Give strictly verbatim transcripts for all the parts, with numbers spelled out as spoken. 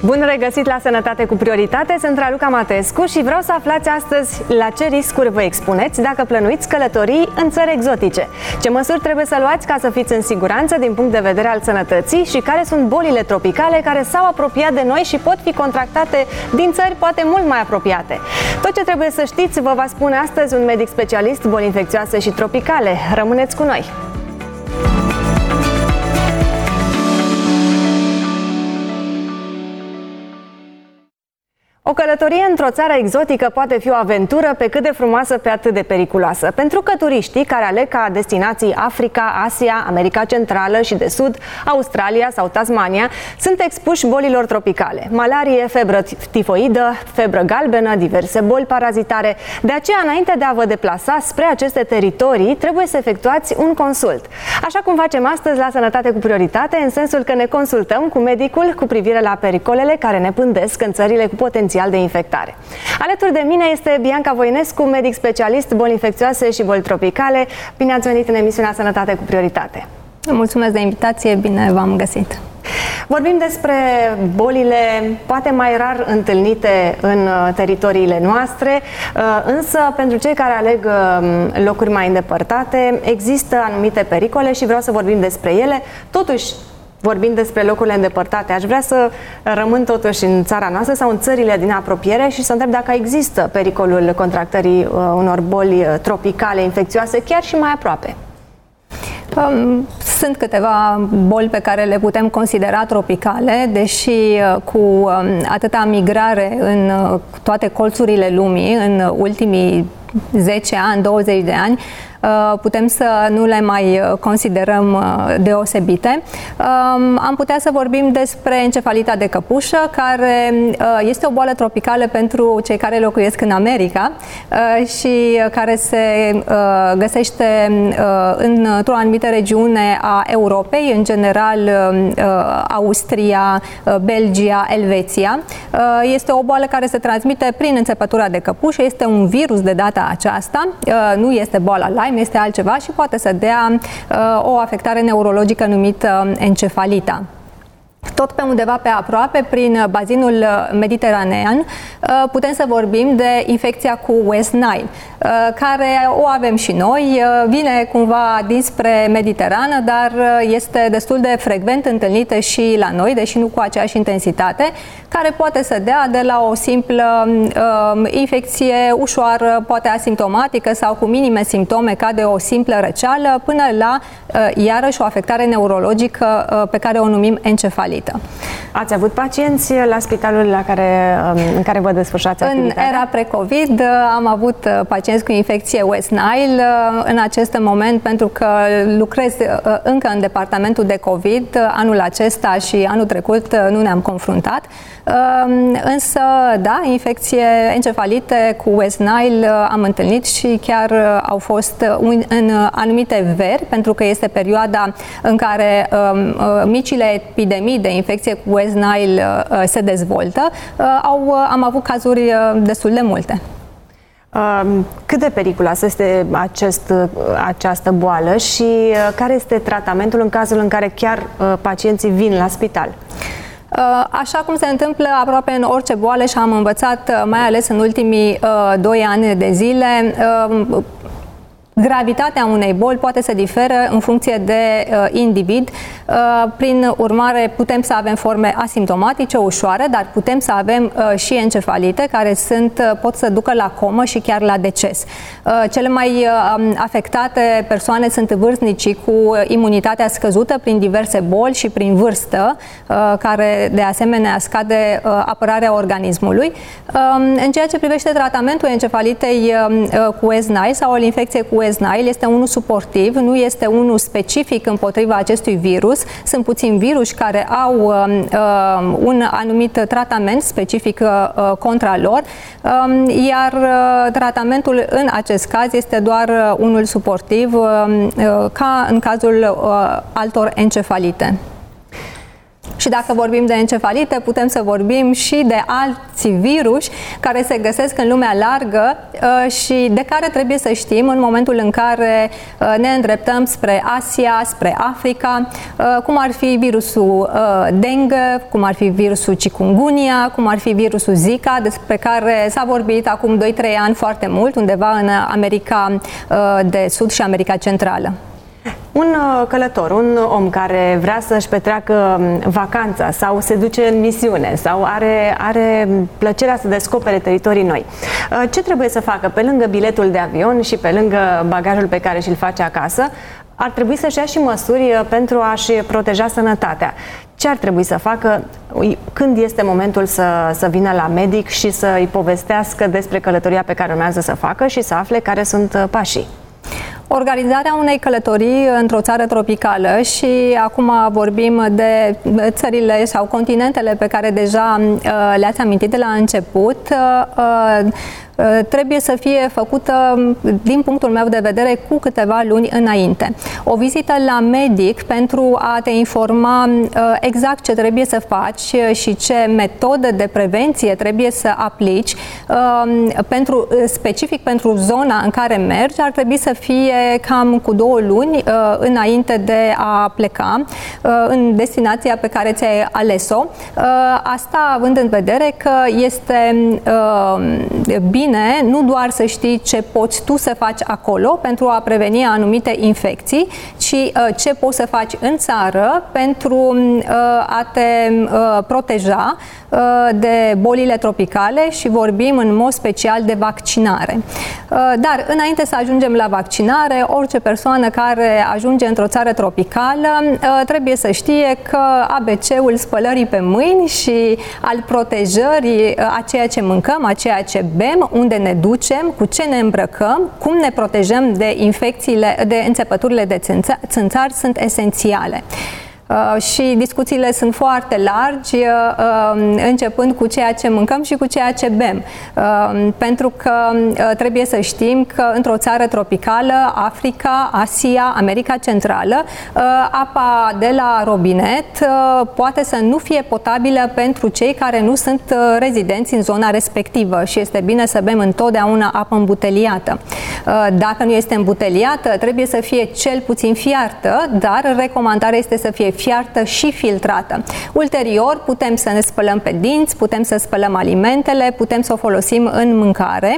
Bun regăsit la Sănătate cu Prioritate, sunt Raluca Matescu și vreau să aflați astăzi la ce riscuri vă expuneți dacă plănuiți călătorii în țări exotice. Ce măsuri trebuie să luați ca să fiți în siguranță din punct de vedere al sănătății și care sunt bolile tropicale care s-au apropiat de noi și pot fi contractate din țări poate mult mai apropiate. Tot ce trebuie să știți vă va spune astăzi un medic specialist boli infecțioase și tropicale. Rămâneți cu noi! O călătorie într-o țară exotică poate fi o aventură pe cât de frumoasă, pe atât de periculoasă. Pentru că turiștii care aleg ca destinații Africa, Asia, America Centrală și de Sud, Australia sau Tasmania, sunt expuși bolilor tropicale. Malarie, febră tifoidă, febră galbenă, diverse boli parazitare. De aceea, înainte de a vă deplasa spre aceste teritorii, trebuie să efectuați un consult. Așa cum facem astăzi la Sănătate cu Prioritate, în sensul că ne consultăm cu medicul cu privire la pericolele care ne pândesc în țările cu potențial de infectare. Alături de mine este Bianca Voinescu, medic specialist boli infecțioase și boli tropicale. Bine ați venit în emisiunea Sănătate cu Prioritate. Mulțumesc de invitație, bine v-am găsit. Vorbim despre bolile poate mai rar întâlnite în teritoriile noastre, însă pentru cei care aleg locuri mai îndepărtate există anumite pericole și vreau să vorbim despre ele. Totuși, vorbind despre locurile îndepărtate, aș vrea să rămân totuși în țara noastră sau în țările din apropiere și să întreb dacă există pericolul contractării unor boli tropicale infecțioase chiar și mai aproape. Sunt câteva boli pe care le putem considera tropicale, deși cu atâta migrare în toate colțurile lumii în ultimii zece ani, douăzeci de ani, putem să nu le mai considerăm deosebite. Am putea să vorbim despre encefalita de căpușă, care este o boală tropicală pentru cei care locuiesc în America și care se găsește într-o anumită regiune a Europei, în general Austria, Belgia, Elveția. Este o boală care se transmite prin înțepătura de căpușă, este un virus de data aceasta, nu este boala Lyme, este altceva și poate să dea uh, o afectare neurologică numită encefalita. Tot pe undeva pe aproape, prin bazinul mediteranean, putem să vorbim de infecția cu West Nile, care o avem și noi, vine cumva dinspre Mediterană, dar este destul de frecvent întâlnită și la noi, deși nu cu aceeași intensitate, care poate să dea de la o simplă infecție ușoară, poate asimptomatică sau cu minime simptome, ca de o simplă răceală, până la, iarăși, o afectare neurologică pe care o numim encefalită. Ați avut pacienți la spitalul la care, în care vă desfășurați activitatea? În era pre-COVID am avut pacienți cu infecție West Nile. În acest moment, pentru că lucrez încă în departamentul de COVID, anul acesta și anul trecut nu ne-am confruntat. Însă, da, infecție encefalite cu West Nile am întâlnit și chiar au fost în anumite veri, pentru că este perioada în care micile epidemii de infecție cu West Nile se dezvoltă. Au, am avut cazuri destul de multe. Cât de periculoasă este acest, această boală și care este tratamentul în cazul în care chiar pacienții vin la spital? Așa cum se întâmplă aproape în orice boală și am învățat, mai ales în ultimii doi ani de zile, gravitatea unei boli poate să difere în funcție de uh, individ. Uh, prin urmare, putem să avem forme asimptomatice, ușoare, dar putem să avem uh, și encefalite care sunt, uh, pot să ducă la comă și chiar la deces. Uh, cele mai uh, afectate persoane sunt vârstnicii cu imunitatea scăzută prin diverse boli și prin vârstă, uh, care de asemenea scade uh, apărarea organismului. Uh, în ceea ce privește tratamentul encefalitei uh, cu West Nile sau o infecție cu West Nile, este unul suportiv, nu este unul specific împotriva acestui virus. Sunt puțini viruși care au uh, un anumit tratament specific uh, contra lor, uh, iar uh, tratamentul în acest caz este doar uh, unul suportiv, uh, uh, ca în cazul uh, altor encefalite. Și dacă vorbim de encefalite, putem să vorbim și de alți virus care se găsesc în lumea largă și de care trebuie să știm în momentul în care ne îndreptăm spre Asia, spre Africa, cum ar fi virusul dengue, cum ar fi virusul chikungunya, cum ar fi virusul Zika, despre care s-a vorbit acum doi trei ani foarte mult, undeva în America de Sud și America Centrală. Un călător, un om care vrea să-și petreacă vacanța sau se duce în misiune sau are, are plăcerea să descopere teritorii noi, ce trebuie să facă pe lângă biletul de avion și pe lângă bagajul pe care și-l face acasă? Ar trebui să-și ia și măsuri pentru a-și proteja sănătatea. Ce ar trebui să facă? Când este momentul să, să vină la medic și să-i povestească despre călătoria pe care urmează să facă și să afle care sunt pașii? Organizarea unei călătorii într-o țară tropicală, și acum vorbim de țările sau continentele pe care deja le-ați amintit de la început, trebuie să fie făcută, din punctul meu de vedere, cu câteva luni înainte. O vizită la medic pentru a te informa exact ce trebuie să faci și ce metode de prevenție trebuie să aplici pentru, specific pentru zona în care mergi, ar trebui să fie cam cu două luni înainte de a pleca în destinația pe care ți-ai ales-o. Asta având în vedere că este bine nu doar să știi ce poți tu să faci acolo pentru a preveni anumite infecții, ci ce poți să faci în țară pentru a te proteja de bolile tropicale, și vorbim în mod special de vaccinare. Dar înainte să ajungem la vaccinare, orice persoană care ajunge într-o țară tropicală trebuie să știe că A B C-ul spălării pe mâini și al protejării a ceea ce mâncăm, a ceea ce bem, unde ne ducem, cu ce ne îmbrăcăm, cum ne protejăm de infecțiile, de înțepăturile de țânțari sunt esențiale. Uh, și discuțiile sunt foarte largi, uh, începând cu ceea ce mâncăm și cu ceea ce bem. Uh, pentru că uh, trebuie să știm că într-o țară tropicală, Africa, Asia, America Centrală, uh, apa de la robinet uh, poate să nu fie potabilă pentru cei care nu sunt uh, rezidenți în zona respectivă și este bine să bem întotdeauna apă îmbuteliată. Uh, dacă nu este îmbuteliată, trebuie să fie cel puțin fiartă, dar recomandarea este să fie fiartă și filtrată. Ulterior putem să ne spălăm pe dinți, putem să spălăm alimentele, putem să o folosim în mâncare.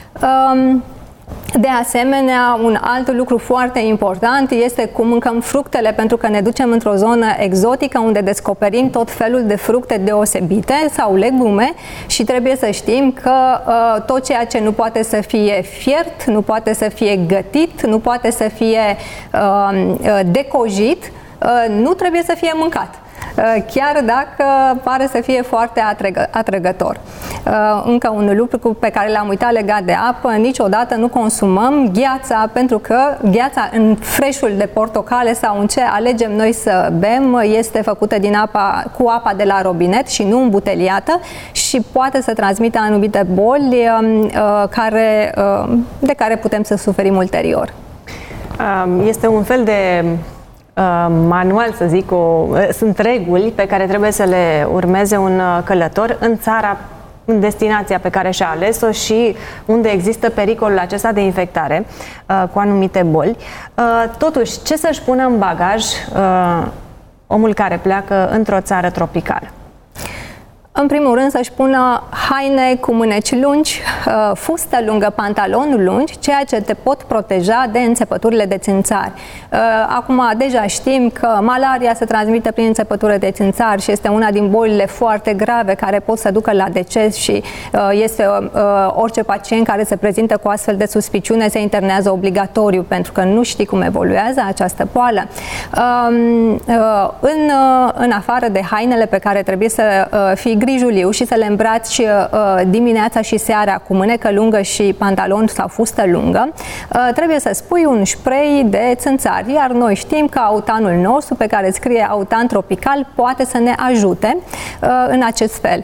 De asemenea, un alt lucru foarte important este cum mâncăm fructele, pentru că ne ducem într-o zonă exotică unde descoperim tot felul de fructe deosebite sau legume și trebuie să știm că uh, tot ceea ce nu poate să fie fiert, nu poate să fie gătit, nu poate să fie uh, decojit, nu trebuie să fie mâncat, chiar dacă pare să fie foarte atrăgător. Încă un lucru pe care l-am uitat legat de apă: niciodată nu consumăm gheața, pentru că gheața în freșul de portocale sau în ce alegem noi să bem este făcută din apa, cu apa de la robinet și nu îmbuteliată și poate să transmită anumite boli care, de care putem să suferim ulterior. Este un fel de manual, să zic, o, sunt reguli pe care trebuie să le urmeze un călător în țara, în destinația pe care și-a ales-o și unde există pericolul acesta de infectare uh, cu anumite boli. Uh, totuși, ce să-și pună în bagaj uh, omul care pleacă într-o țară tropicală? În primul rând să-și pună haine cu mâneci lungi, fustă lungă, pantaloni lungi, ceea ce te pot proteja de înțepăturile de țânțari. Acum deja știm că malaria se transmite prin înțepătură de țânțari și este una din bolile foarte grave care pot să ducă la deces și este orice pacient care se prezintă cu astfel de suspiciune se internează obligatoriu, pentru că nu știi cum evoluează această boală. În, în afară de hainele pe care trebuie să fii grijă grijuliu și să le îmbraci dimineața și seara cu mânecă lungă și pantalon sau fustă lungă, trebuie să spui un spray de țânțari, iar noi știm că autanul nostru, pe care scrie autan tropical, poate să ne ajute în acest fel.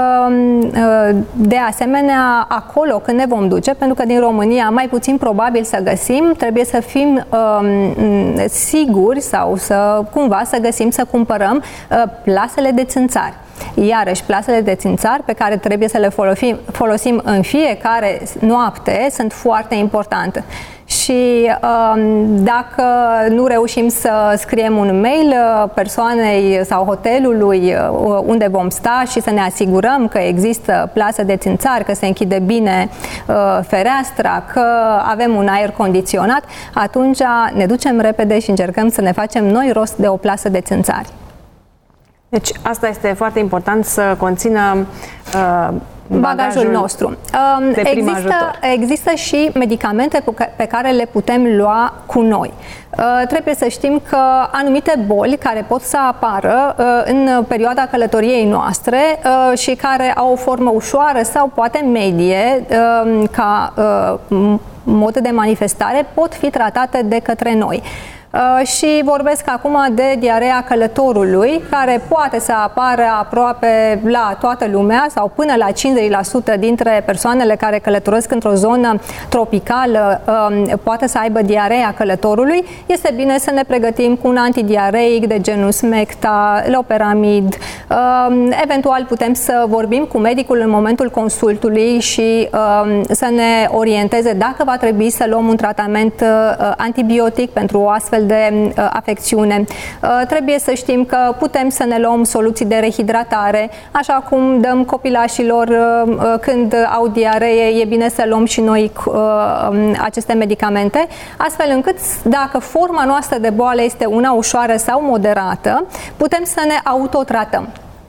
De asemenea, acolo când ne vom duce, pentru că din România mai puțin probabil să găsim, trebuie să fim siguri sau să cumva să găsim, să cumpărăm plasele de țânțari. Iarăși, plasele de țânțari pe care trebuie să le folosim, folosim în fiecare noapte sunt foarte importante. Și dacă nu reușim să scriem un mail persoanei sau hotelului unde vom sta și să ne asigurăm că există plasă de țânțari, că se închide bine fereastra, că avem un aer condiționat, atunci ne ducem repede și încercăm să ne facem noi rost de o plasă de țânțari. Deci asta este foarte important, să conțină uh, bagajul nostru. Uh, există, există și medicamente pe care le putem lua cu noi. Uh, trebuie să știm că anumite boli care pot să apară uh, în perioada călătoriei noastre uh, și care au o formă ușoară sau poate medie uh, ca uh, mod de manifestare, pot fi tratate de către noi. Uh, și vorbesc acum de diarea călătorului, care poate să apară aproape la toată lumea sau până la cincizeci la sută dintre persoanele care călătoresc într-o zonă tropicală uh, poate să aibă diarea călătorului. Este bine să ne pregătim cu un antidiareic de genul Smecta, Loperamid. Uh, eventual putem să vorbim cu medicul în momentul consultului și uh, să ne orienteze dacă va trebui să luăm un tratament uh, antibiotic pentru o astfel de uh, afecțiune. Uh, trebuie să știm că putem să ne luăm soluții de rehidratare, așa cum dăm copilașilor uh, uh, când au diaree, e bine să luăm și noi uh, aceste medicamente, astfel încât dacă forma noastră de boală este una ușoară sau moderată, putem să ne autotratăm.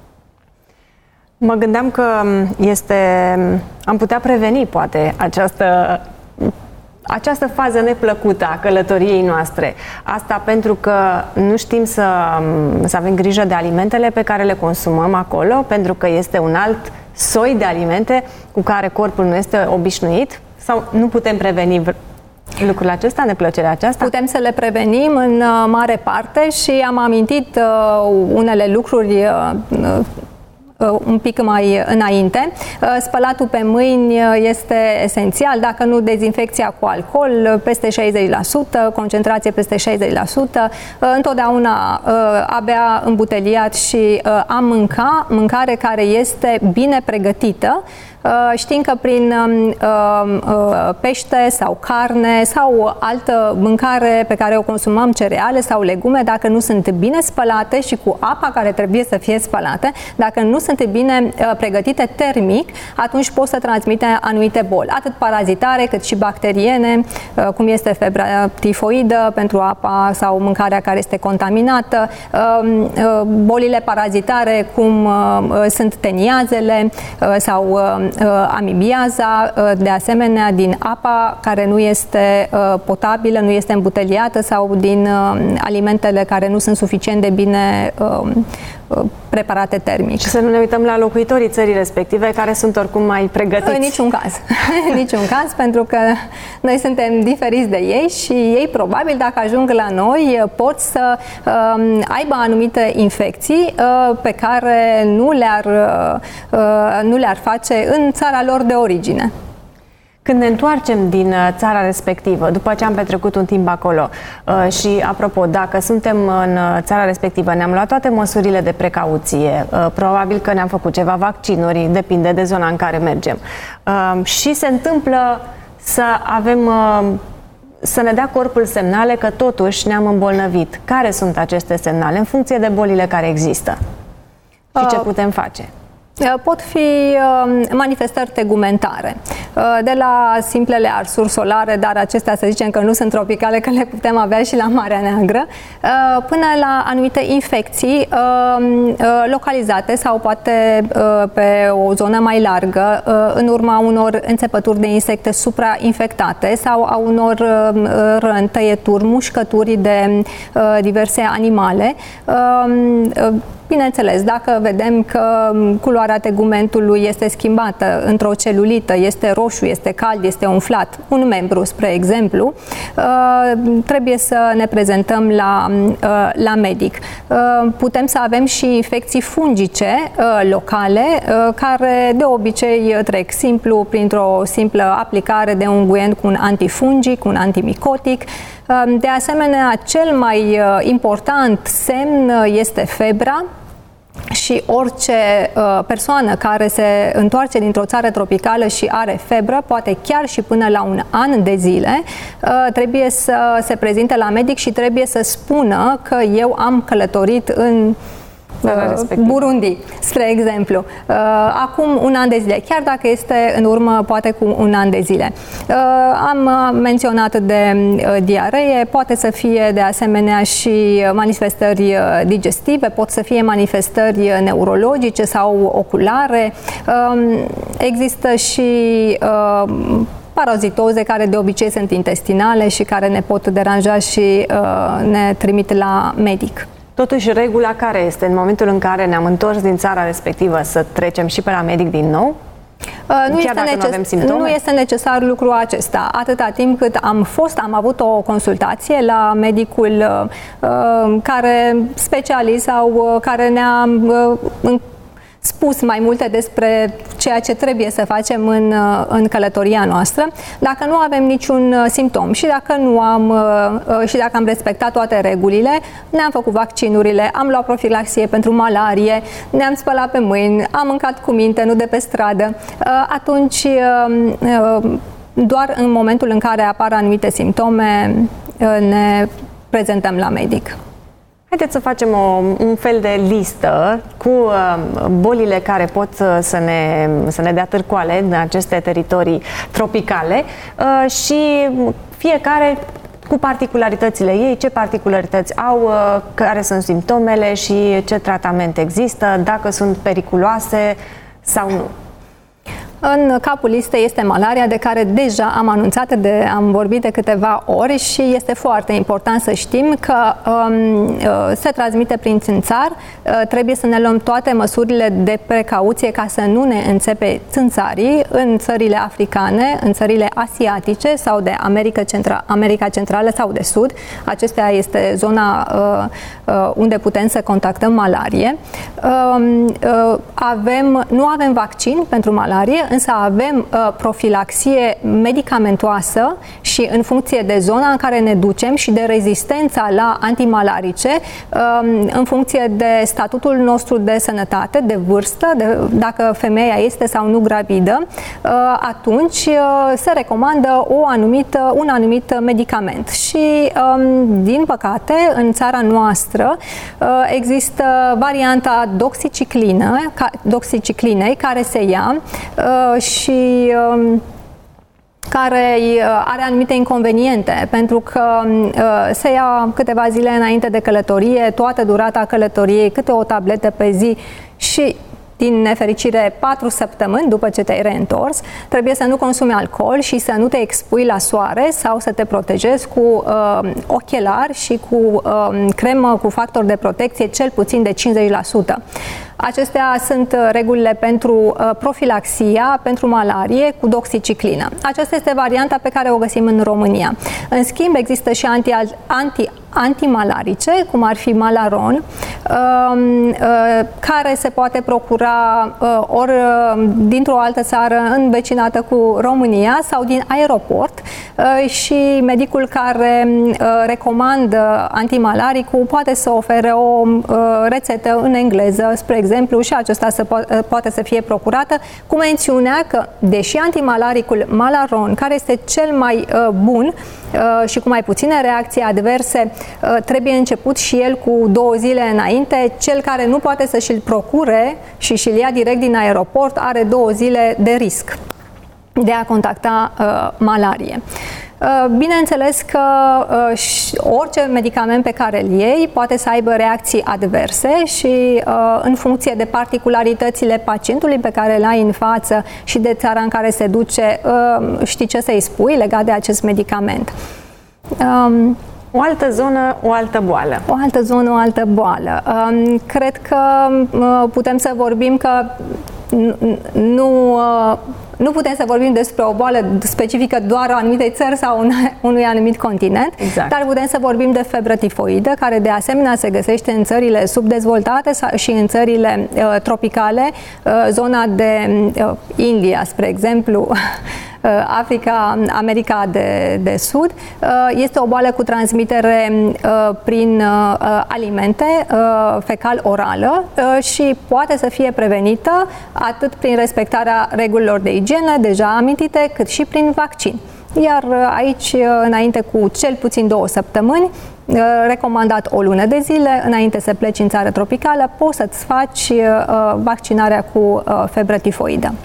Mă gândeam că este, am putea preveni poate această această fază neplăcută a călătoriei noastre. Asta pentru că nu știm să, să avem grijă de alimentele pe care le consumăm acolo, pentru că este un alt soi de alimente cu care corpul nu este obișnuit, sau nu putem preveni lucrul acesta, neplăcerea aceasta? Putem să le prevenim în mare parte și am amintit unele lucruri un pic mai înainte. Spălatul pe mâini este esențial, dacă nu dezinfecția cu alcool peste șaizeci la sută, concentrație peste șaizeci la sută, întotdeauna a bea îmbuteliat și a mânca mâncare care este bine pregătită, știind că prin pește sau carne sau altă mâncare pe care o consumăm, cereale sau legume, dacă nu sunt bine spălate și cu apa care trebuie să fie spălate, dacă nu sunt bine pregătite termic, atunci pot să transmite anumite boli, atât parazitare cât și bacteriene, cum este febra tifoidă pentru apa sau mâncarea care este contaminată, bolile parazitare cum sunt teniazele sau amibiaza, de asemenea din apa care nu este potabilă, nu este îmbuteliată sau din alimentele care nu sunt suficient de bine preparate termic. Și să nu ne uităm la locuitorii țării respective, care sunt oricum mai pregătiți. În niciun caz. În niciun caz, pentru că noi suntem diferiți de ei și ei probabil dacă ajung la noi pot să uh, aibă anumite infecții uh, pe care nu le-ar uh, nu le-ar face în țara lor de origine. Când ne întoarcem din țara respectivă, după ce am petrecut un timp acolo, și apropo, dacă suntem în țara respectivă, ne-am luat toate măsurile de precauție, probabil că ne-am făcut ceva vaccinuri, depinde de zona în care mergem, și se întâmplă să avem, să ne dea corpul semnale că totuși ne-am îmbolnăvit. Care sunt aceste semnale în funcție de bolile care există? Și ce putem face? Pot fi manifestări tegumentare, de la simplele arsuri solare, dar acestea să zicem că nu sunt tropicale, că le putem avea și la Marea Neagră, până la anumite infecții localizate sau poate pe o zonă mai largă, în urma unor înțepături de insecte suprainfectate sau a unor răni, tăieturi, mușcături de diverse animale. bineînțeles, dacă vedem că culoarea tegumentului este schimbată într-o celulită, este roșu, este cald, este umflat, un membru, spre exemplu, trebuie să ne prezentăm la, la medic. Putem să avem și infecții fungice locale, care de obicei trec simplu printr-o simplă aplicare de unguent cu un antifungic, un antimicotic. De asemenea, cel mai important semn este febra. Și orice uh, persoană care se întoarce dintr-o țară tropicală și are febră, poate chiar și până la un an de zile, uh, trebuie să se prezinte la medic și trebuie să spună că eu am călătorit în Burundi, spre exemplu, acum un an de zile, chiar dacă este în urmă poate cu un an de zile. Am menționat de diaree, poate să fie de asemenea și manifestări digestive, pot să fie manifestări neurologice sau oculare. Există și parazitoze care de obicei sunt intestinale și care ne pot deranja și ne trimit la medic. Totuși, regula care este? În momentul în care ne-am întors din țara respectivă, să trecem și pe la medic din nou? Nu este, neces- nu, nu este necesar lucrul acesta. Atâta timp cât am fost, am avut o consultație la medicul uh, care specialist sau uh, care ne-a uh, spus mai multe despre ceea ce trebuie să facem în, în călătoria noastră. Dacă nu avem niciun simptom și dacă nu am și dacă am respectat toate regulile, ne-am făcut vaccinurile, am luat profilaxie pentru malarie, ne-am spălat pe mâini, am mâncat cu minte, nu de pe stradă, atunci doar în momentul în care apar anumite simptome ne prezentăm la medic. Haideți să facem o, un fel de listă cu uh, bolile care pot uh, să, ne, să ne dea târcoale în aceste teritorii tropicale uh, și fiecare cu particularitățile ei, ce particularități au, uh, care sunt simptomele și ce tratament există, dacă sunt periculoase sau nu. În capul listei este malaria, de care deja am anunțat, de, am vorbit de câteva ori și este foarte important să știm că um, se transmite prin țânțar. Trebuie să ne luăm toate măsurile de precauție ca să nu ne înțepe țânțarii în țările africane, în țările asiatice sau de America, Centra, America Centrală sau de Sud. Acestea este zona uh, uh, unde putem să contactăm malarie. Uh, uh, avem, nu avem vaccin pentru malarie, însă avem uh, profilaxie medicamentoasă și în funcție de zona în care ne ducem și de rezistența la antimalarice, uh, în funcție de statutul nostru de sănătate, de vârstă, de, dacă femeia este sau nu gravidă, uh, atunci uh, se recomandă o anumită, un anumit medicament. Și, um, din păcate, în țara noastră uh, există varianta doxiciclină, ca, doxiciclinei, care se ia uh, și um, care are anumite inconveniente, pentru că uh, se ia câteva zile înainte de călătorie, toată durata călătoriei, câte o tabletă pe zi și, din nefericire, patru săptămâni după ce te-ai reîntors, trebuie să nu consumi alcool și să nu te expui la soare sau să te protejezi cu uh, ochelari și cu uh, cremă cu factor de protecție cel puțin de cincizeci la sută. Acestea sunt regulile pentru uh, profilaxia, pentru malarie cu doxiciclină. Aceasta este varianta pe care o găsim în România. În schimb, există și anti, anti, antimalarice, cum ar fi Malaron, uh, uh, care se poate procura uh, ori uh, dintr-o altă țară învecinată cu România sau din aeroport uh, și medicul care uh, recomandă antimalaricul poate să ofere o uh, rețetă în engleză, spre exemplu, și acesta se po- poate să fie procurată cu mențiunea că, deși antimalaricul Malaron, care este cel mai uh, bun uh, și cu mai puține reacții adverse, uh, trebuie început și el cu două zile înainte, cel care nu poate să și-l procure și și-l ia direct din aeroport are două zile de risc de a contacta uh, malarie. Bineînțeles că orice medicament pe care îl iei poate să aibă reacții adverse și în funcție de particularitățile pacientului pe care îl ai în față și de țara în care se duce, știi ce să-i spui legat de acest medicament. O altă zonă, o altă boală. O altă zonă, o altă boală. Cred că putem să vorbim că nu, nu putem să vorbim despre o boală specifică doar anumitei țări sau unui anumit continent, exact. Dar putem să vorbim de febră tifoidă, care de asemenea se găsește în țările subdezvoltate și în țările uh, tropicale, uh, zona de uh, India, spre exemplu, Africa, America de, de Sud. Este o boală cu transmitere prin alimente, fecal-orală, și poate să fie prevenită atât prin respectarea regulilor de igienă deja amintite, cât și prin vaccin. Iar aici, înainte cu cel puțin două săptămâni, recomandat o lună de zile, înainte să pleci în țară tropicală, poți să-ți faci vaccinarea cu febră tifoidă.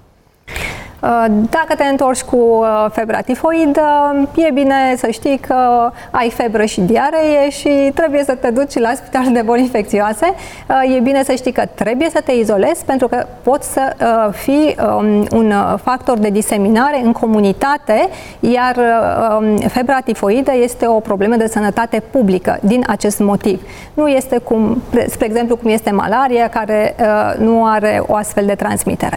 Dacă te întorci cu febra tifoidă, e bine să știi că ai febră și diaree și trebuie să te duci la spital de boli infecțioase. E bine să știi că trebuie să te izolezi, pentru că poți să fii un factor de diseminare în comunitate, iar febra tifoidă este o problemă de sănătate publică din acest motiv. Nu este cum, spre exemplu, cum este malaria, care nu are o astfel de transmitere.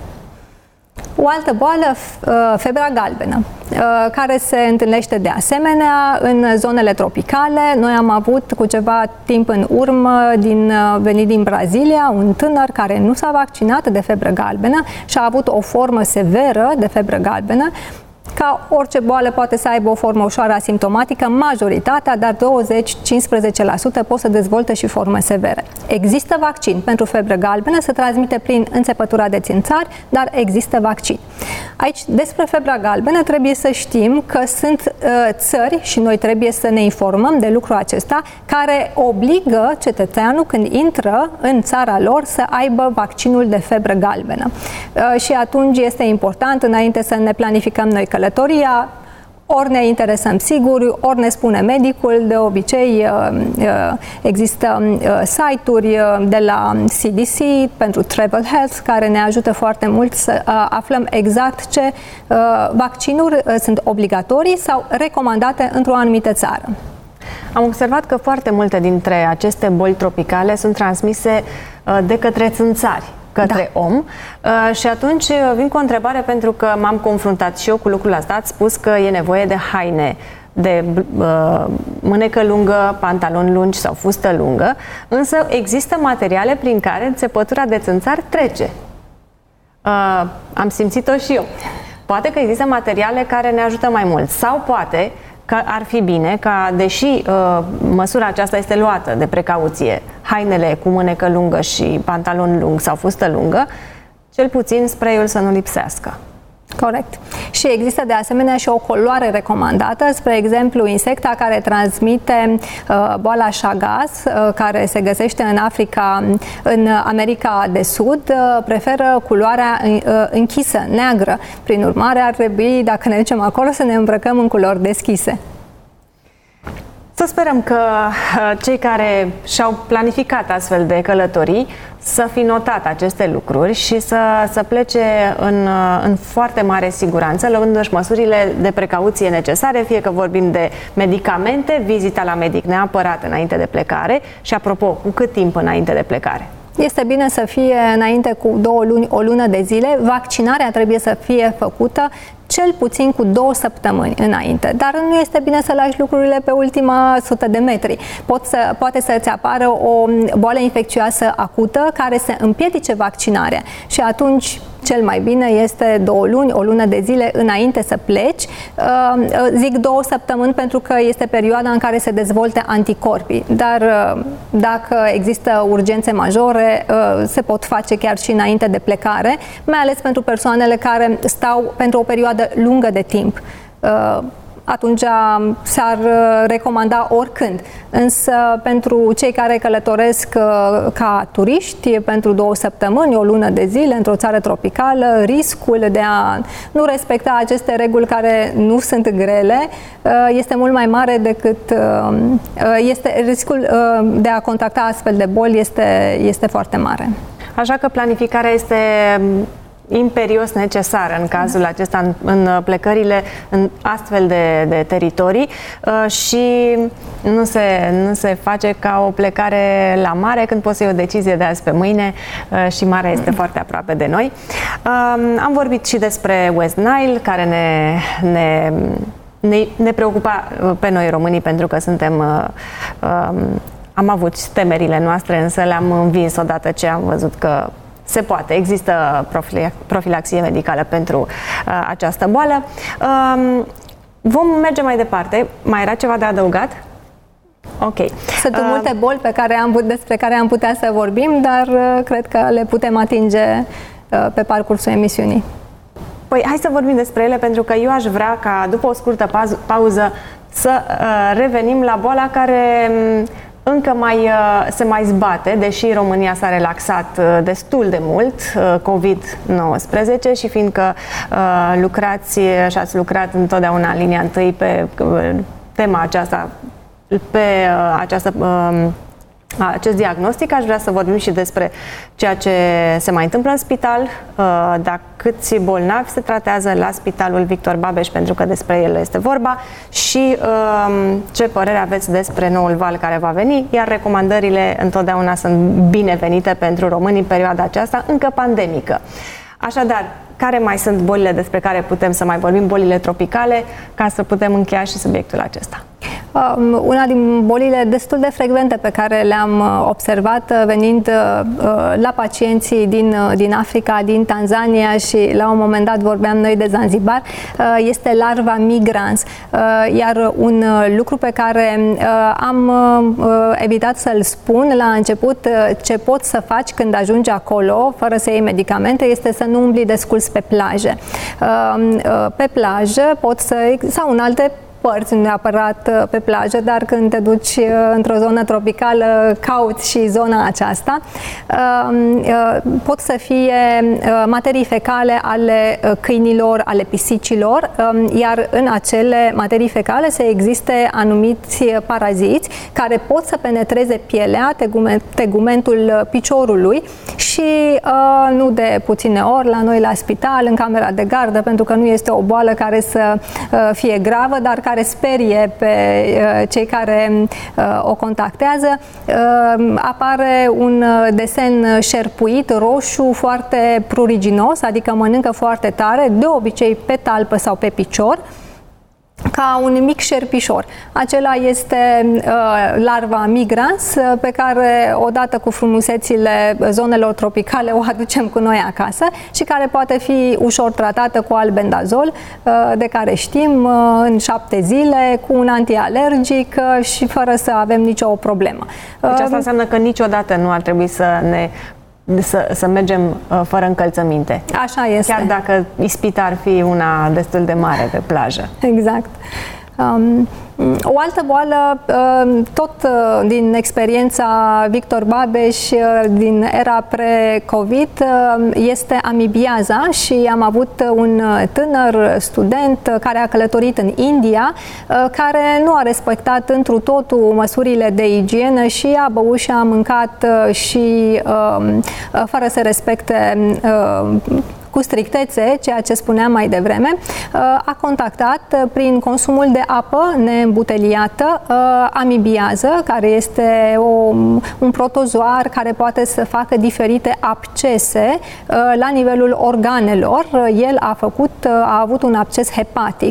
O altă boală, febra galbenă, care se întâlnește de asemenea în zonele tropicale. Noi am avut cu ceva timp în urmă, din, venit din Brazilia, un tânăr care nu s-a vaccinat de febră galbenă și a avut o formă severă de febră galbenă. Ca orice boală poate să aibă o formă ușoară asimptomatică, majoritatea, dar douăzeci-cincisprezece la sută pot să dezvolte și forme severe. Există vaccin pentru febră galbenă, se transmite prin înțepătura de țințari, dar există vaccin. Aici, despre febra galbenă, trebuie să știm că sunt uh, țări, și noi trebuie să ne informăm de lucrul acesta, care obligă cetățeanul, când intră în țara lor, să aibă vaccinul de febră galbenă. Uh, și atunci este important, înainte să ne planificăm noi călătoria, ori ne interesăm sigur, ori ne spune medicul. De obicei există site-uri de la C D C pentru Travel Health care ne ajută foarte mult să aflăm exact ce vaccinuri sunt obligatorii sau recomandate într-o anumită țară. Am observat că foarte multe dintre aceste boli tropicale sunt transmise de către țânțari către da. om. Uh, și atunci vin cu o întrebare, pentru că m-am confruntat și eu cu lucrul ăsta. Ați spus că e nevoie de haine, de uh, mânecă lungă, pantaloni lungi sau fustă lungă, însă există materiale prin care înțepătura de țânțar trece. Uh, am simțit-o și eu. Poate că există materiale care ne ajută mai mult, sau poate că ar fi bine ca, deși uh, măsura aceasta este luată de precauție, hainele cu mânecă lungă și pantalon lung sau fustă lungă, cel puțin spray-ul să nu lipsească. Corect. Și există de asemenea și o coloare recomandată, spre exemplu insecta care transmite uh, boala Chagas, uh, care se găsește în Africa, în America de Sud, uh, preferă culoarea uh, închisă, neagră. Prin urmare, ar trebui, dacă ne ducem acolo, să ne îmbrăcăm în culori deschise. Să sperăm că cei care și-au planificat astfel de călătorii să fi notat aceste lucruri și să, să plece în, în foarte mare siguranță, luându-și măsurile de precauție necesare, fie că vorbim de medicamente, vizita la medic neapărat înainte de plecare și, apropo, cu cât timp înainte de plecare? Este bine să fie înainte cu două luni, o lună de zile. Vaccinarea trebuie să fie făcută cel puțin cu două săptămâni înainte. Dar nu este bine să lași lucrurile pe ultima sută de metri. Pot să, poate să-ți apară o boală infecțioasă acută care să împiedice vaccinarea și atunci cel mai bine este două luni, o lună de zile înainte să pleci. Zic două săptămâni pentru că este perioada în care se dezvoltă anticorpii. Dar dacă există urgențe majore, se pot face chiar și înainte de plecare, mai ales pentru persoanele care stau pentru o perioadă lungă de timp. Atunci s-ar recomanda oricând. Însă pentru cei care călătoresc ca turiști pentru două săptămâni, o lună de zile într-o țară tropicală, riscul de a nu respecta aceste reguli care nu sunt grele este mult mai mare decât este riscul de a contracta astfel de boli este, este foarte mare. Așa că planificarea este imperios necesară în cazul acesta, în, în plecările în astfel de, de teritorii uh, și nu se, nu se face ca o plecare la mare când poți să iei o decizie de azi pe mâine uh, și marea este foarte aproape de noi. Uh, am vorbit și despre West Nile, care ne, ne, ne, ne preocupa pe noi românii pentru că suntem uh, uh, am avut temerile noastre, însă le-am învins odată ce am văzut că se poate. Există profilaxie medicală pentru uh, această boală. Uh, vom merge mai departe. Mai era ceva de adăugat? Ok. Sunt uh, multe boli pe care am, despre care am putea să vorbim, dar uh, cred că le putem atinge uh, pe parcursul emisiunii. Păi hai să vorbim despre ele, pentru că eu aș vrea ca după o scurtă pauză să uh, revenim la boala care încă mai se mai zbate, deși România s-a relaxat destul de mult, covid nouăsprezece, și fiindcă lucrați și ați lucrat întotdeauna în linia întâi pe tema aceasta, pe această acest diagnostic, aș vrea să vorbim și despre ceea ce se mai întâmplă în spital, dacă câți bolnavi se tratează la Spitalul Victor Babeș, pentru că despre el este vorba, și ce părere aveți despre noul val care va veni, iar recomandările întotdeauna sunt binevenite pentru români în perioada aceasta, încă pandemică. Așadar, care mai sunt bolile despre care putem să mai vorbim, bolile tropicale, ca să putem încheia și subiectul acesta? Una din bolile destul de frecvente pe care le-am observat venind la pacienții din, din Africa, din Tanzania, și la un moment dat vorbeam noi de Zanzibar, este larva migrans. Iar un lucru pe care am evitat să-l spun la început, ce poți să faci când ajungi acolo, fără să iei medicamente, este să nu umbli desculți pe plajă. Pe plajă poți să, sau în alte părți, nu neapărat pe plajă, dar când te duci într-o zonă tropicală, cauți și zona aceasta. Pot să fie materii fecale ale câinilor, ale pisicilor, iar în acele materii fecale se existe anumiți paraziți care pot să penetreze pielea, tegumentul piciorului, și nu de puține ori la noi la spital, în camera de gardă, pentru că nu este o boală care să fie gravă, dar care sperie pe cei care o contactează, apare un desen șerpuit, roșu, foarte pruriginos, adică mănâncă foarte tare, de obicei pe talpă sau pe picior, ca un mic șerpișor. Acela este uh, larva migrans, uh, pe care odată cu frumusețile zonelor tropicale o aducem cu noi acasă și care poate fi ușor tratată cu albendazol, uh, de care știm, uh, în șapte zile, cu un antialergic uh, și fără să avem nicio problemă. Deci asta înseamnă că niciodată nu ar trebui să ne Să, să mergem uh, fără încălțăminte. Așa este. Chiar dacă ispita ar fi una destul de mare pe plajă. Exact. Um, o altă boală, uh, tot uh, din experiența Victor Babeș, uh, din era pre-COVID, uh, este amibiaza, și am avut un tânăr student care a călătorit în India, uh, care nu a respectat întru totul măsurile de igienă și a băut și a mâncat uh, și uh, fără să respecte uh, cu strictețe, ceea ce spuneam mai devreme, a contactat prin consumul de apă neîmbuteliată amibiază, care este o, un protozoar care poate să facă diferite abscese la nivelul organelor. El a făcut, a avut un absces hepatic,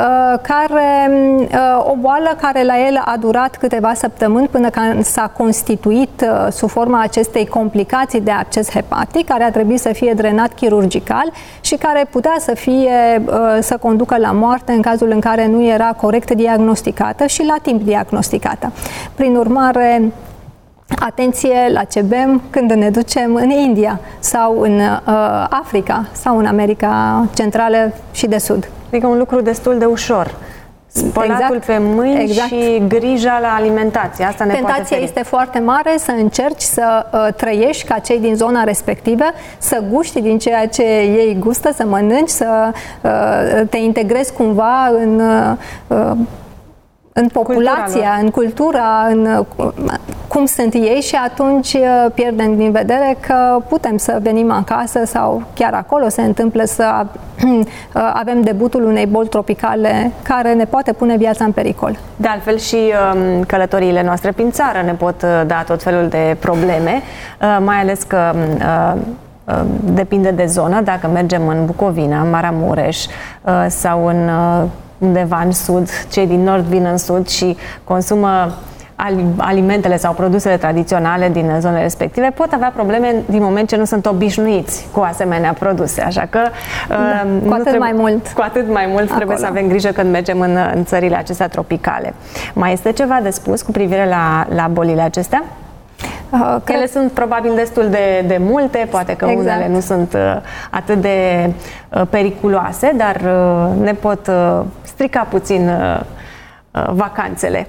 care, o boală care la el a durat câteva săptămâni până când s-a constituit sub forma acestei complicații de absces hepatic, care a trebuit să fie drenat chirurgical și care putea să fie, să conducă la moarte în cazul în care nu era corect diagnosticată și la timp diagnosticată. Prin urmare, atenție la ce bem când ne ducem în India sau în uh, Africa sau în America Centrală și de Sud. Adică un lucru destul de ușor. Spălatul exact, pe mâini exact. Și grija la alimentație. Asta ne Tentația poate feri. Este foarte mare să încerci să uh, trăiești ca cei din zona respectivă, să guști din ceea ce ei gustă, să mănânci, să uh, te integrezi cumva în, uh, în populația, cultura în cultura, în cum sunt ei și atunci pierdem din vedere că putem să venim acasă sau chiar acolo se întâmplă să avem debutul unei boli tropicale care ne poate pune viața în pericol. De altfel și um, călătoriile noastre prin țară ne pot da tot felul de probleme, uh, mai ales că uh, uh, depinde de zonă, dacă mergem în Bucovina, în Maramureș uh, sau în uh, undeva în sud, cei din nord vin în sud și consumă alimentele sau produsele tradiționale din zonele respective, pot avea probleme din moment ce nu sunt obișnuiți cu asemenea produse. Așa că da, uh, cu atât trebuie, mai mult, cu atât mai mult trebuie să avem grijă când mergem în, în țările acestea tropicale. Mai este ceva de spus cu privire la, la bolile acestea? Uh, cred... Ele sunt probabil destul de, de multe, poate că exact. Unele nu sunt uh, atât de uh, periculoase, dar uh, ne pot uh, strica puțin uh, uh, vacanțele.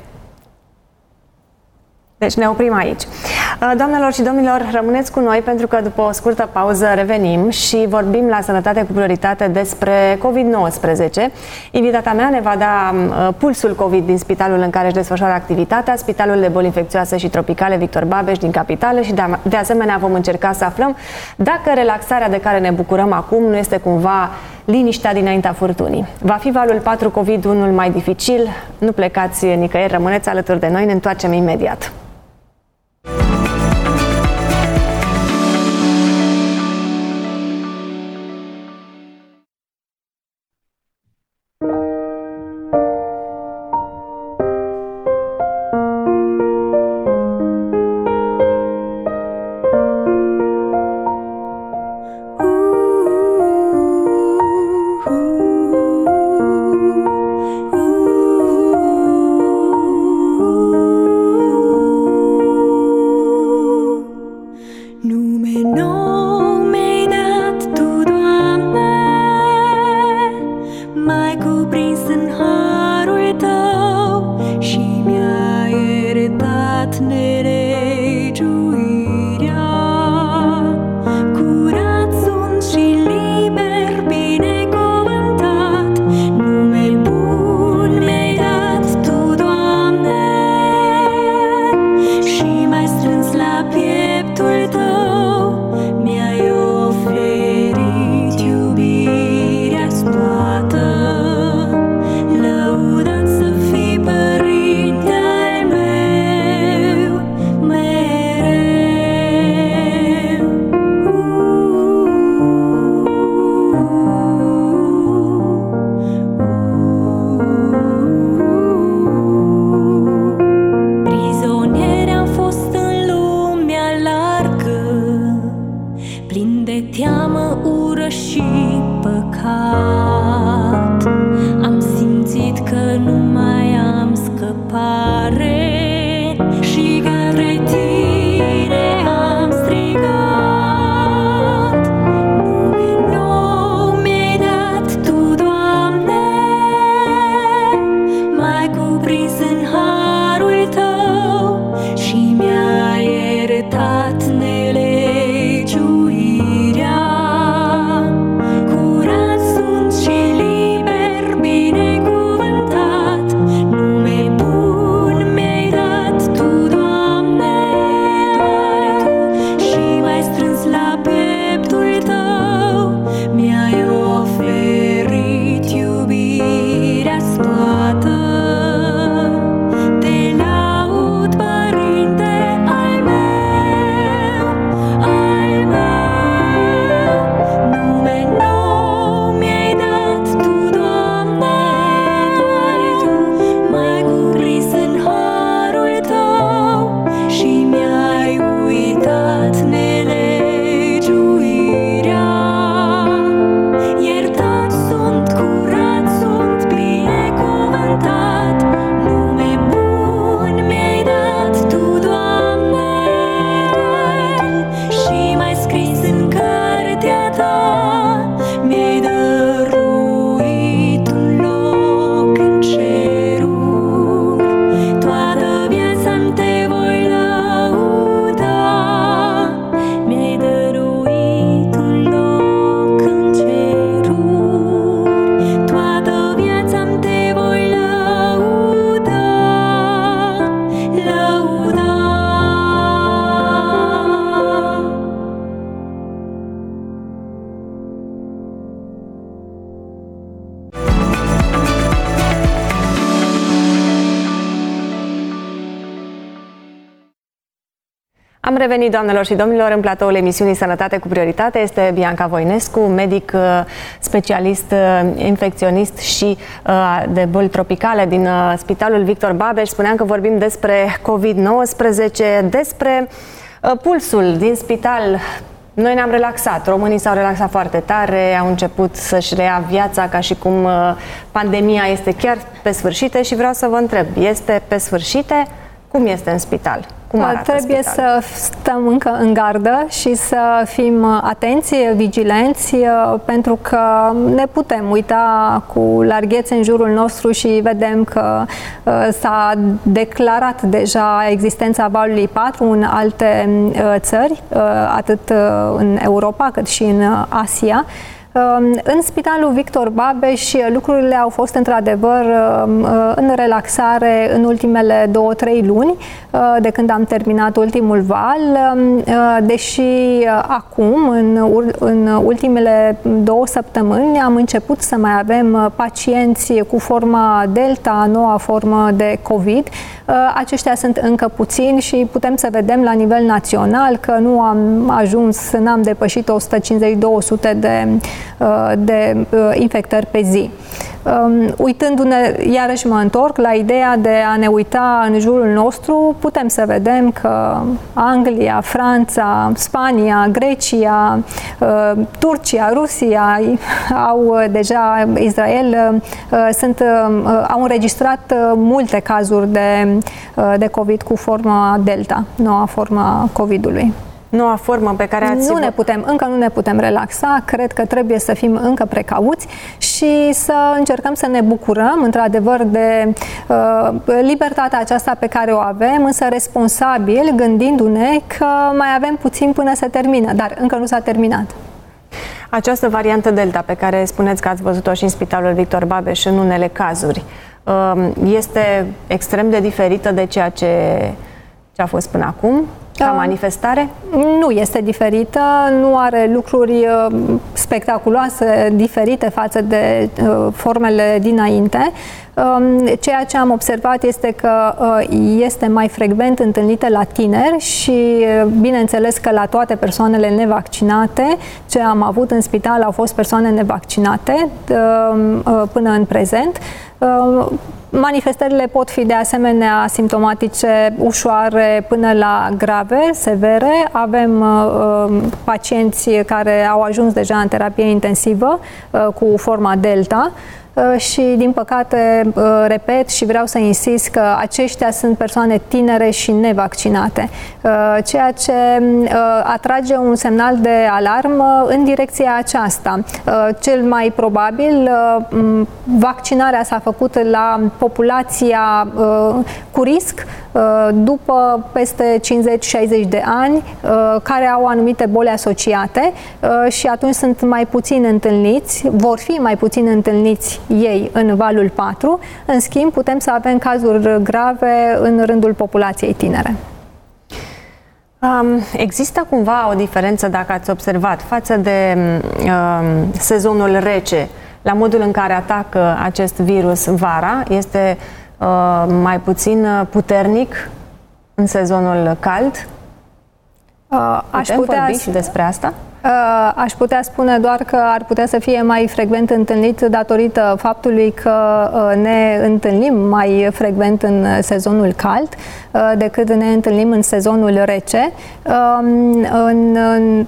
Deci ne oprim aici. Doamnelor și domnilor, rămâneți cu noi pentru că după o scurtă pauză revenim și vorbim la Sănătate cu Prioritate despre covid nouăsprezece. Invitata mea ne va da pulsul COVID din spitalul în care își desfășoară activitatea, Spitalul de Boli Infecțioase și Tropicale Victor Babeș din capitală și de, de asemenea vom încerca să aflăm dacă relaxarea de care ne bucurăm acum nu este cumva liniștea dinaintea furtunii. Va fi valul patru COVID unul mai dificil? Nu plecați nicăieri, rămâneți alături de noi, ne întoarcem imediat. Nume bun mi-ai dat Tu, Doamne. Am revenit, doamnelor și domnilor, în platoul emisiunii Sănătate cu Prioritate. Este Bianca Voinescu, medic specialist infecționist și de boli tropicale din Spitalul Victor Babeș. Spuneam că vorbim despre covid nouăsprezece, despre pulsul din spital. Noi ne-am relaxat, românii s-au relaxat foarte tare, au început să-și reia viața ca și cum pandemia este chiar pe sfârșite și vreau să vă întreb, este pe sfârșite? Cum este în spital? Cum arată Trebuie spitalul? să stăm încă în gardă și să fim atenți, vigilenți, pentru că ne putem uita cu larghețe în jurul nostru și vedem că s-a declarat deja existența valului patru în alte țări, atât în Europa cât și în Asia. În Spitalul Victor Babeș lucrurile au fost într-adevăr în relaxare în ultimele două, trei luni de când am terminat ultimul val, deși acum, în, în ultimele două săptămâni, am început să mai avem pacienți cu forma Delta, noua formă de COVID. Aceștia sunt încă puțini și putem să vedem la nivel național că nu am ajuns, n-am depășit o sută cincizeci - două sute de de infectări pe zi. Uitându-ne, iarăși mă întorc la ideea de a ne uita în jurul nostru, putem să vedem că Anglia, Franța, Spania, Grecia, Turcia, Rusia au deja, Israel, sunt, au înregistrat multe cazuri de, de COVID cu forma Delta, noua formă COVID-ului. Noua formă pe care ați... Nu ne putem, încă nu ne putem relaxa, cred că trebuie să fim încă precauți și să încercăm să ne bucurăm, într-adevăr, de uh, libertatea aceasta pe care o avem, însă responsabil, gândindu-ne că mai avem puțin până se termină, dar încă nu s-a terminat. Această variantă Delta, pe care spuneți că ați văzut-o și în Spitalul Victor Babeș în unele cazuri, uh, este extrem de diferită de ceea ce, ce a fost până acum? Ca manifestare? Nu este diferită, nu are lucruri spectaculoase diferite față de formele dinainte. Ceea ce am observat este că este mai frecvent întâlnită la tineri și bineînțeles că la toate persoanele nevaccinate. Ce am avut în spital au fost persoane nevaccinate până în prezent. Manifestările pot fi de asemenea simptomatice ușoare până la grave, severe. Avem uh, pacienți care au ajuns deja în terapie intensivă uh, cu forma Delta. Și, din păcate, repet și vreau să insist că aceștia sunt persoane tinere și nevaccinate, ceea ce atrage un semnal de alarmă în direcția aceasta. Cel mai probabil, vaccinarea s-a făcut la populația cu risc, după peste cincizeci - șaizeci de ani, care au anumite boli asociate și atunci sunt mai puțin întâlniți, vor fi mai puțin întâlniți ei în valul patru. În schimb, putem să avem cazuri grave în rândul populației tinere. Um, există cumva o diferență, dacă ați observat, față de um, sezonul rece, la modul în care atacă acest virus vara? Este uh, mai puțin puternic în sezonul cald? Uh, aș Putem putea vorbi și despre asta? Aș putea spune doar că ar putea să fie mai frecvent întâlnit datorită faptului că ne întâlnim mai frecvent în sezonul cald decât ne întâlnim în sezonul rece. În, în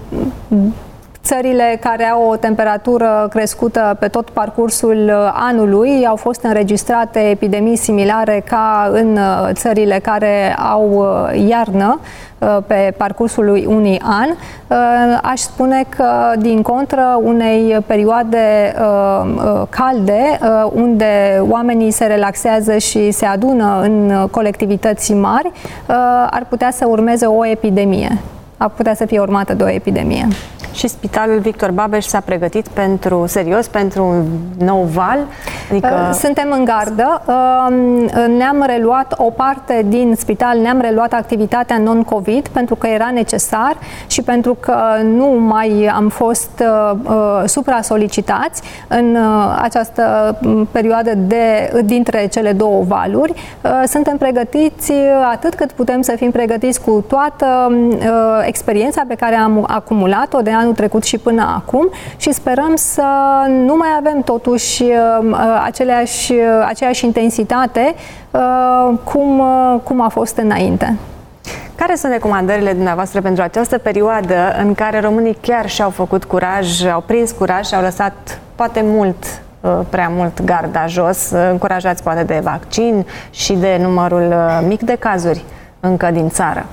țările care au o temperatură crescută pe tot parcursul anului au fost înregistrate epidemii similare ca în țările care au iarnă pe parcursul unui an. Aș spune că, din contră, unei perioade calde, unde oamenii se relaxează și se adună în colectivități mari, ar putea să urmeze o epidemie. Ar putea să fie urmată de o epidemie. Și Spitalul Victor Babeș s-a pregătit pentru, serios, pentru un nou val? Adică... Suntem în gardă. Ne-am reluat o parte din spital, ne-am reluat activitatea non-COVID pentru că era necesar și pentru că nu mai am fost supra-solicitați în această perioadă de, dintre cele două valuri. Suntem pregătiți atât cât putem să fim pregătiți cu toată experiența pe care am acumulat-o de anul trecut și până acum și sperăm să nu mai avem totuși aceleași, aceeași intensitate cum, cum a fost înainte. Care sunt recomandările dumneavoastră pentru această perioadă în care românii chiar și-au făcut curaj, au prins curaj și au lăsat poate mult, prea mult garda jos, încurajați poate de vaccin și de numărul mic de cazuri încă din țară?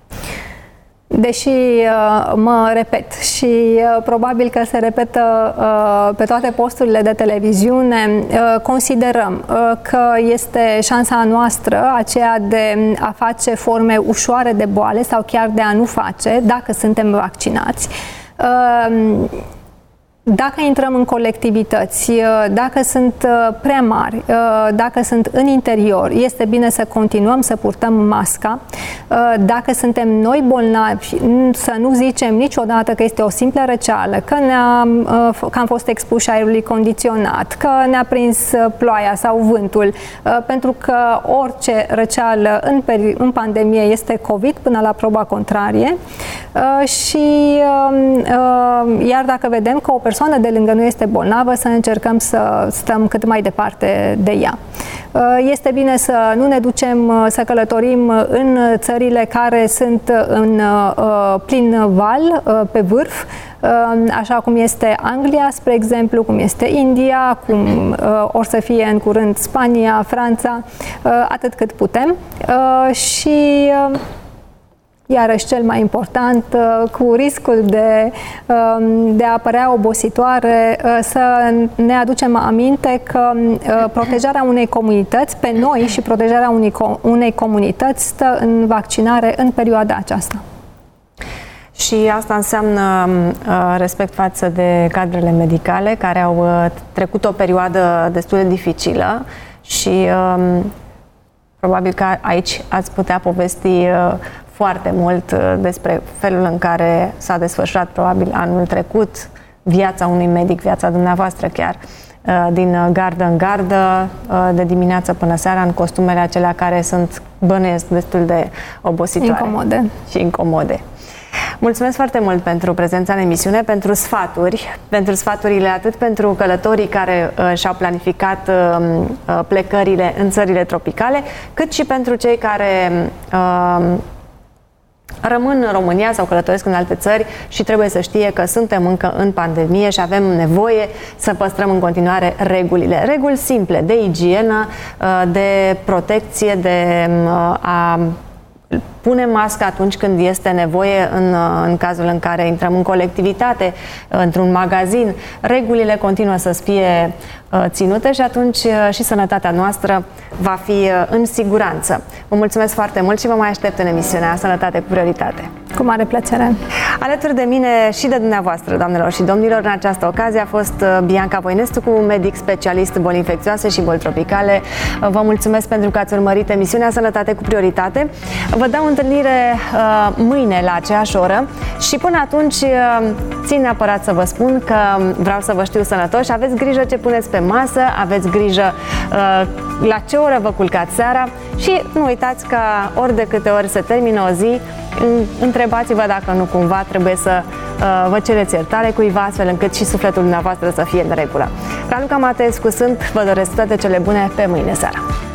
Deși uh, mă repet și uh, probabil că se repetă uh, pe toate posturile de televiziune, uh, considerăm uh, că este șansa noastră aceea de a face forme ușoare de boală sau chiar de a nu face dacă suntem vaccinați. Uh, Dacă intrăm în colectivități, dacă sunt prea mari, dacă sunt în interior, este bine să continuăm să purtăm masca. Dacă suntem noi bolnavi, să nu zicem niciodată că este o simplă răceală, că, ne-am, că am fost expuși aerului condiționat, că ne-a prins ploaia sau vântul, pentru că orice răceală în, în pandemie este COVID până la proba contrarie. Și iar dacă vedem că o persoană de lângă noi este bolnavă, să încercăm să stăm cât mai departe de ea. Este bine să nu ne ducem să călătorim în țările care sunt în plin val, pe vârf, așa cum este Anglia, spre exemplu, cum este India, cum or să fie în curând Spania, Franța, atât cât putem. Și iarăși cel mai important, cu riscul de, de a apărea obositoare, să ne aducem aminte că protejarea unei comunități pe noi și protejarea unei, unei comunități stă în vaccinare în perioada aceasta. Și asta înseamnă respect față de cadrele medicale care au trecut o perioadă destul de dificilă și probabil că aici ați putea povesti foarte mult despre felul în care s-a desfășurat probabil anul trecut viața unui medic, viața dumneavoastră chiar, din gardă în gardă, de dimineață până seara, în costumele acelea care sunt, bănuiesc, destul de obositoare. Incomode. Și incomode. Mulțumesc foarte mult pentru prezența în emisiune, pentru sfaturi, pentru sfaturile atât pentru călătorii care uh, și-au planificat uh, plecările în țările tropicale, cât și pentru cei care uh, rămân în România sau călătoresc în alte țări și trebuie să știe că suntem încă în pandemie și avem nevoie să păstrăm în continuare regulile. Reguli simple de igienă, de protecție, de a pune mască atunci când este nevoie, în, în cazul în care intrăm în colectivitate, într-un magazin. Regulile continuă să fie ținute și atunci și sănătatea noastră va fi în siguranță. Vă mulțumesc foarte mult și vă mai aștept în emisiunea Sănătate cu Prioritate. Cu mare plăcere! Alături de mine și de dumneavoastră, doamnelor și domnilor, în această ocazie a fost Bianca Voinescu, medic specialist în boli infecțioase și boli tropicale. Vă mulțumesc pentru că ați urmărit emisiunea Sănătate cu Prioritate. Vă dau întâlnire uh, mâine la aceeași oră și până atunci uh, țin neapărat să vă spun că vreau să vă știu sănătoși, aveți grijă ce puneți pe masă, aveți grijă uh, la ce oră vă culcați seara și nu uitați că ori de câte ori se termină o zi, întrebați-vă dacă nu cumva trebuie să uh, vă cereți iertare cuiva, astfel încât și sufletul dumneavoastră să fie în regulă. Raluca Mateescu sunt, vă doresc toate cele bune, pe mâine seara.